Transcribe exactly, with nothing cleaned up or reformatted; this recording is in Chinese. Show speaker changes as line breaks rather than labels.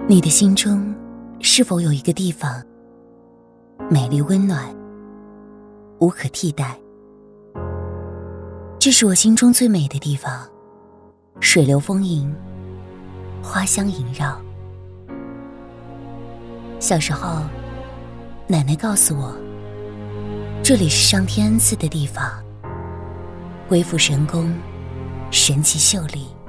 你的心中是否有一个地方，美丽温暖，无可替代？这是我心中最美的地方，水流丰盈，花香萦绕。小时候，奶奶告诉我，这里是上天恩赐的地方，鬼斧神工，神奇秀丽。